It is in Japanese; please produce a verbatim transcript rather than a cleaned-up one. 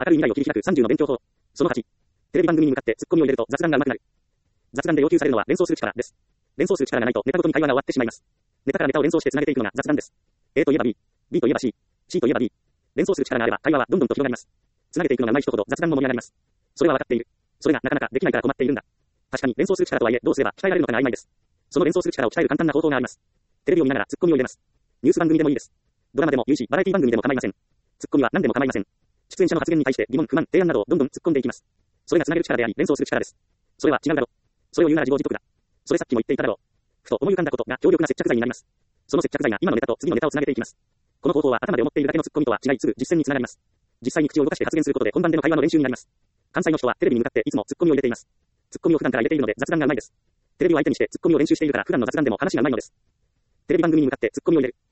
明るい未来を切り開くさんじゅうの勉強法。そのはち。テレビ番組に向かってツッコミを入れると雑談が上手くなる。雑談で要求されるのは連想する力です。連想する力がないとネタごとに会話が終わってしまいます。ネタからネタを連想してつなげていくのが雑談です。A といえば B、B といえば C、C といえば D。連想する力があれば会話はどんどんと広がります。つなげていくのが上手い人ほど雑談も盛り上がります。それは分かっている。それがなかなかできないから困っているんだ。確かに連想する力とはいえどうすれば鍛えられるのかが曖昧です。その連想する力を鍛える簡単な方法があります。テレビを見ながらツッコミを入れます。ニュース番組でもいいです。ドラマでもいいし、バラエティ番組でも構いません。ツッコミは何でも構いません。出演者の発言に対して疑問、不満、提案などをどんどん突っ込んでいきます。それがつなげる力であり、連想する力です。それは違うだろ。それを言うなら自業自得だ。それさっきも言っていただろう。ふと思い浮かんだことが強力な接着剤になります。その接着剤が今のネタと次のネタをつなげていきます。この方法は頭で思っているだけのツッコミとは違い、すぐ実践につながります。実際に口を動かして発言することで本番での会話の練習になります。関西の人はテレビに向かっていつもツッコミを入れています。ツッコミを普段から入れているので雑談がうまいです。テレビを相手にしてツッコミを練習しているから普段の雑談でも話がうまいのです。テレビ番組に向かってツッコミを入れる。